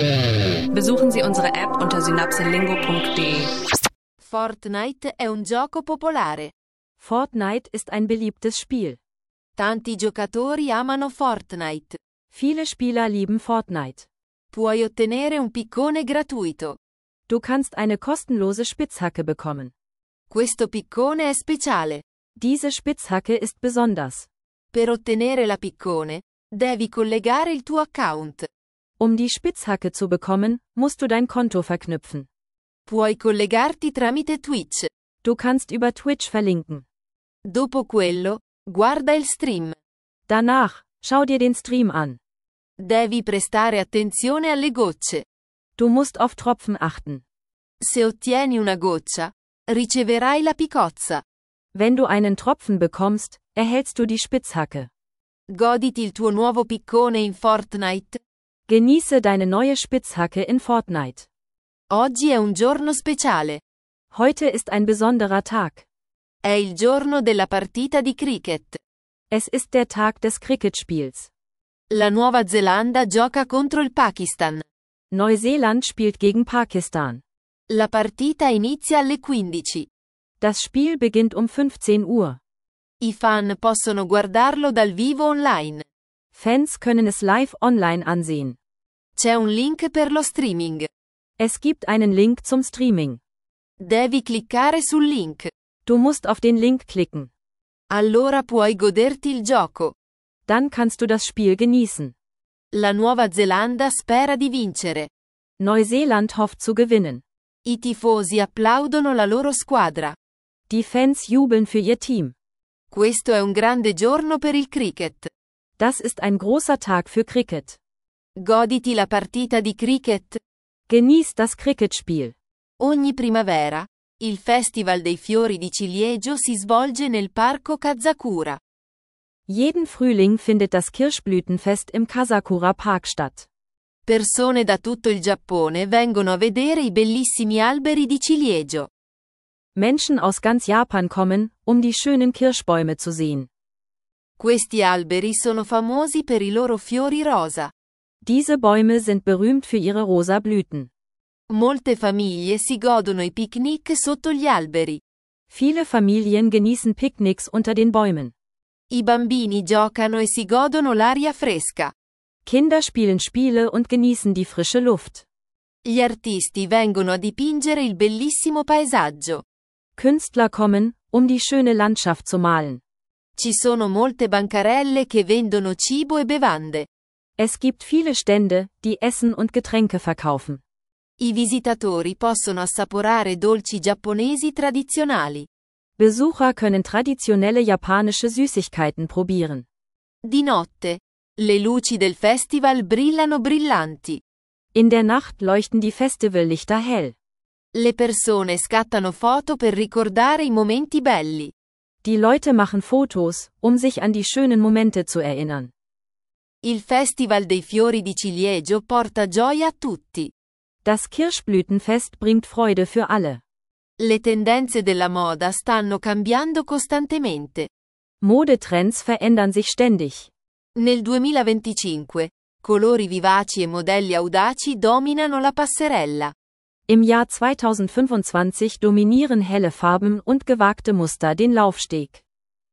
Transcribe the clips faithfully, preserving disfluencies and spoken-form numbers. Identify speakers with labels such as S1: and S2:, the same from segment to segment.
S1: Besuchen Sie unsere App unter synapselingo punkt de.
S2: Fortnite è un gioco popolare.
S3: Fortnite ist ein beliebtes Spiel.
S2: Tanti giocatori amano Fortnite.
S3: Viele Spieler lieben Fortnite.
S2: Puoi ottenere un piccone gratuito.
S3: Du kannst eine kostenlose Spitzhacke bekommen.
S2: Questo piccone è speciale.
S3: Diese Spitzhacke ist besonders.
S2: Per ottenere la piccone, devi collegare il tuo account.
S3: Um die Spitzhacke zu bekommen, musst du dein Konto verknüpfen.
S2: Puoi collegarti tramite Twitch.
S3: Du kannst über Twitch verlinken.
S2: Dopo quello, guarda il stream.
S3: Danach, schau dir den Stream an.
S2: Devi prestare attenzione alle gocce.
S3: Du musst auf Tropfen achten.
S2: Se ottieni una goccia, riceverai la picozza.
S3: Wenn du einen Tropfen bekommst, erhältst du die Spitzhacke.
S2: Goditi il tuo nuovo piccone in Fortnite.
S3: Genieße deine neue Spitzhacke in Fortnite.
S2: Oggi è un giorno speciale.
S3: Heute ist ein besonderer Tag.
S2: È il giorno della partita di cricket.
S3: Es ist der Tag des Cricketspiels.
S2: La Nuova Zelanda gioca contro il Pakistan.
S3: Neuseeland spielt gegen Pakistan.
S2: La partita inizia alle quindici.
S3: Das Spiel beginnt um fünfzehn Uhr.
S2: I fan possono guardarlo dal vivo online.
S3: Fans können es live online ansehen.
S2: C'è un link per lo streaming.
S3: Es gibt einen Link zum Streaming.
S2: Devi cliccare sul link.
S3: Du musst auf den Link klicken.
S2: Allora puoi goderti il gioco.
S3: Dann kannst du das Spiel genießen.
S2: La Nuova Zelanda spera di vincere.
S3: Neuseeland hofft zu gewinnen.
S2: I tifosi applaudono la loro squadra.
S3: Die Fans jubeln für ihr Team.
S2: Questo è un grande giorno per il cricket.
S3: Das ist ein großer Tag für Cricket.
S2: Goditi la partita di cricket.
S3: Genieß das Cricketspiel.
S2: Ogni primavera, il Festival dei fiori di ciliegio si svolge nel parco Kazakura.
S3: Jeden Frühling findet das Kirschblütenfest im Kazakura Park statt.
S2: Persone da tutto il Giappone vengono a vedere i bellissimi alberi di ciliegio.
S3: Menschen aus ganz Japan kommen, um die schönen Kirschbäume zu sehen.
S2: Questi alberi sono famosi per i loro fiori rosa.
S3: Diese Bäume sind berühmt für ihre rosa Blüten.
S2: Molte famiglie si godono i picnic sotto gli alberi.
S3: Viele Familien genießen Picknicks unter den Bäumen.
S2: I bambini giocano e si godono l'aria fresca.
S3: Kinder spielen Spiele und genießen die frische Luft.
S2: Gli artisti vengono a dipingere il bellissimo paesaggio.
S3: Künstler kommen, um die schöne Landschaft zu malen.
S2: Ci sono molte bancarelle che vendono cibo e bevande.
S3: Es gibt viele Stände, die Essen und Getränke verkaufen.
S2: I visitatori possono assaporare dolci giapponesi tradizionali.
S3: Besucher können traditionelle japanische Süßigkeiten probieren.
S2: Di notte, le luci del festival brillano brillanti.
S3: In der Nacht leuchten die Festivallichter hell.
S2: Le persone scattano foto per ricordare i momenti belli.
S3: Die Leute machen Fotos, um sich an die schönen Momente zu erinnern.
S2: Il Festival dei fiori di ciliegio porta gioia a tutti.
S3: Das Kirschblütenfest bringt Freude für alle.
S2: Le tendenze della moda stanno cambiando costantemente.
S3: Modetrends verändern sich ständig.
S2: Nel duemilaventicinque, colori vivaci e modelli audaci dominano la passerella.
S3: Im Jahr zweitausendfünfundzwanzig dominieren helle Farben und gewagte Muster den Laufsteg.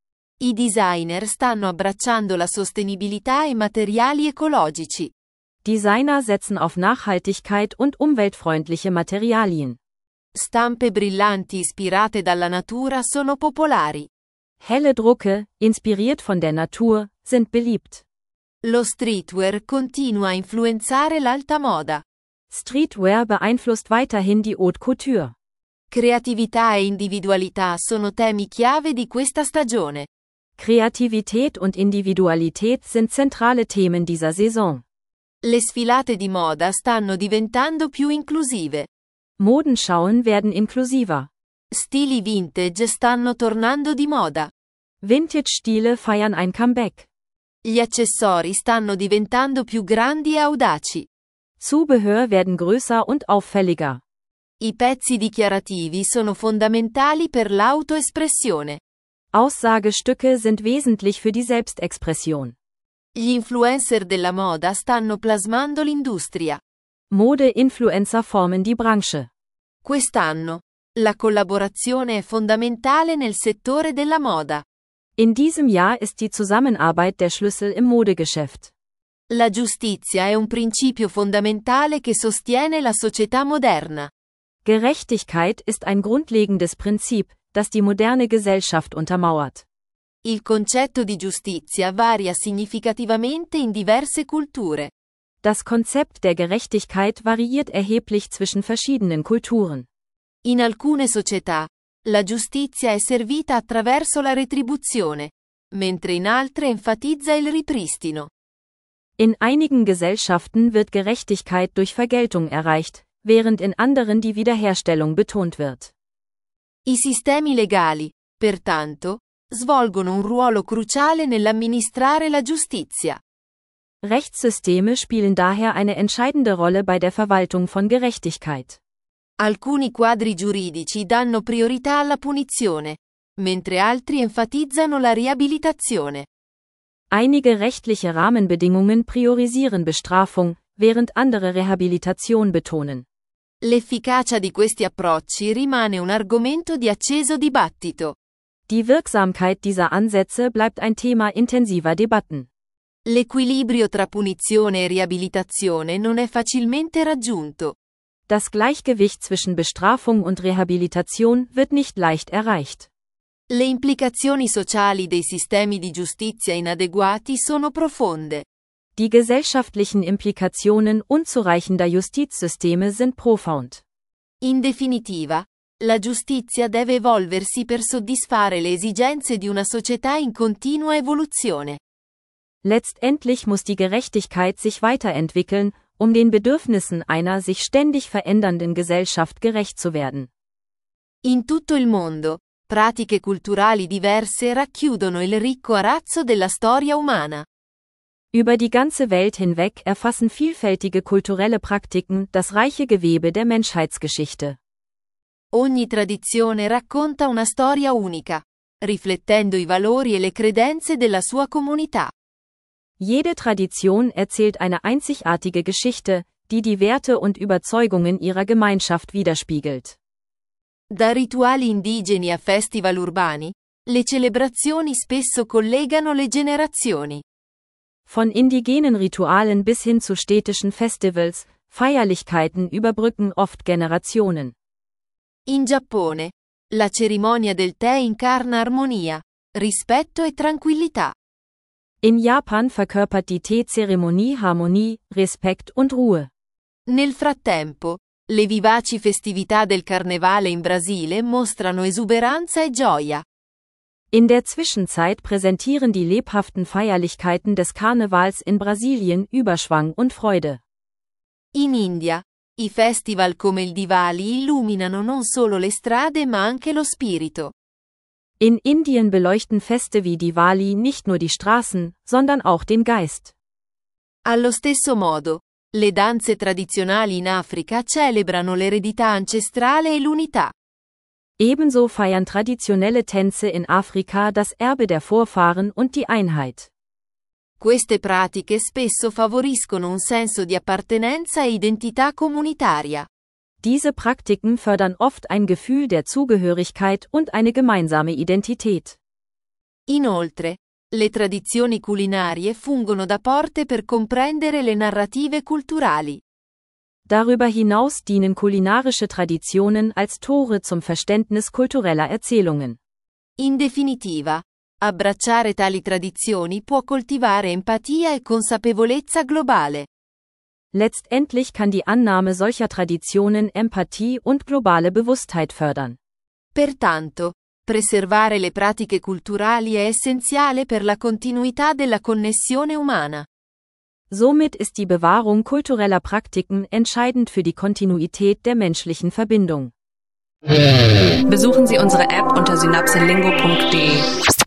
S2: I designer stanno abbracciando la sostenibilità e materiali ecologici.
S3: Designer setzen auf Nachhaltigkeit und umweltfreundliche Materialien.
S2: Stampe brillanti ispirate dalla natura sono popolari.
S3: Helle Drucke, inspiriert von der Natur, sind beliebt.
S2: Lo streetwear continua a influenzare l'alta moda.
S3: Streetwear beeinflusst weiterhin die Haute Couture.
S2: Creatività e individualità sono temi chiave di questa stagione.
S3: Kreativität und Individualität sind zentrale Themen dieser Saison.
S2: Le sfilate di moda stanno diventando più inclusive.
S3: Modenschauen werden inklusiver.
S2: Stili vintage stanno tornando di moda.
S3: Vintage-Stile feiern ein Comeback.
S2: Gli accessori stanno diventando più grandi e audaci.
S3: Zubehör werden größer und auffälliger.
S2: I pezzi dichiarativi sono fondamentali per l'autoespressione.
S3: Aussagestücke sind wesentlich für die Selbstexpression.
S2: Gli influencer della moda stanno plasmando l'industria.
S3: Mode-Influencer formen die Branche.
S2: Quest'anno, la collaborazione è fondamentale nel settore della moda.
S3: In diesem Jahr ist die Zusammenarbeit der Schlüssel im Modegeschäft.
S2: La giustizia è un principio fondamentale che sostiene la società moderna.
S3: Gerechtigkeit ist ein grundlegendes Prinzip, das die moderne Gesellschaft untermauert.
S2: Il concetto di giustizia varia significativamente in diverse culture.
S3: Das Konzept der Gerechtigkeit variiert erheblich zwischen verschiedenen Kulturen.
S2: In alcune società, la giustizia è servita attraverso la retribuzione, mentre in altre enfatizza il ripristino.
S3: In einigen Gesellschaften wird Gerechtigkeit durch Vergeltung erreicht, während in anderen die Wiederherstellung betont wird.
S2: I sistemi legali, pertanto, svolgono un ruolo cruciale nell'amministrare la giustizia.
S3: Rechtssysteme spielen daher eine entscheidende Rolle bei der Verwaltung von Gerechtigkeit.
S2: Alcuni quadri giuridici danno priorità alla punizione, mentre altri enfatizzano la riabilitazione.
S3: Einige rechtliche Rahmenbedingungen priorisieren Bestrafung, während andere Rehabilitation betonen.
S2: L'efficacia di questi approcci rimane un argomento di acceso dibattito.
S3: Die Wirksamkeit dieser Ansätze bleibt ein Thema intensiver Debatten.
S2: L'equilibrio tra punizione e riabilitazione non è facilmente raggiunto.
S3: Das Gleichgewicht zwischen Bestrafung und Rehabilitation wird nicht leicht erreicht.
S2: Le implicazioni sociali dei sistemi di giustizia inadeguati sono profonde.
S3: Die gesellschaftlichen Implikationen unzureichender Justizsysteme sind profound.
S2: In definitiva, la giustizia deve evolversi per soddisfare le esigenze di una società in continua evoluzione.
S3: Letztendlich muss die Gerechtigkeit sich weiterentwickeln, um den Bedürfnissen einer sich ständig verändernden Gesellschaft gerecht zu werden.
S2: In tutto il mondo, pratiche culturali diverse racchiudono il ricco arazzo della storia umana.
S3: Über die ganze Welt hinweg erfassen vielfältige kulturelle Praktiken das reiche Gewebe der Menschheitsgeschichte.
S2: Ogni tradizione racconta una storia unica, riflettendo i valori e le credenze della sua comunità.
S3: Jede Tradition erzählt eine einzigartige Geschichte, die die Werte und Überzeugungen ihrer Gemeinschaft widerspiegelt.
S2: Da rituali indigeni a festival urbani, le celebrazioni spesso collegano le generazioni.
S3: Von indigenen Ritualen bis hin zu städtischen Festivals, Feierlichkeiten überbrücken oft Generationen.
S2: In Giappone, la cerimonia del tè incarna armonia, rispetto e tranquillità.
S3: In Japan verkörpert die Teezeremonie Harmonie, Respekt und Ruhe.
S2: Nel frattempo, le vivaci festività del carnevale in Brasile mostrano esuberanza e gioia.
S3: In der Zwischenzeit präsentieren die lebhaften Feierlichkeiten des Karnevals in Brasilien Überschwang und Freude.
S2: In India, i festival come il Diwali illuminano non solo le strade ma anche lo spirito.
S3: In Indien beleuchten Feste wie Diwali nicht nur die Straßen, sondern auch den Geist.
S2: Allo stesso modo, le danze tradizionali in Africa celebrano l'eredità ancestrale e l'unità.
S3: Ebenso feiern traditionelle Tänze in Afrika das Erbe der Vorfahren und die Einheit.
S2: Queste pratiche spesso favoriscono un senso di appartenenza e identità comunitaria.
S3: Diese Praktiken fördern oft ein Gefühl der Zugehörigkeit und eine gemeinsame Identität.
S2: Inoltre, le tradizioni culinarie fungono da porte per comprendere le narrative culturali.
S3: Darüber hinaus dienen kulinarische Traditionen als Tore zum Verständnis kultureller Erzählungen.
S2: In definitiva, abbracciare tali tradizioni può coltivare empatia e consapevolezza globale.
S3: Letztendlich kann die Annahme solcher Traditionen Empathie und globale Bewusstheit fördern.
S2: Pertanto, preservare le pratiche culturali è essenziale per la continuità della connessione umana.
S3: Somit ist die Bewahrung kultureller Praktiken entscheidend für die Kontinuität der menschlichen Verbindung.
S1: Besuchen Sie unsere App unter synapselingo punkt de.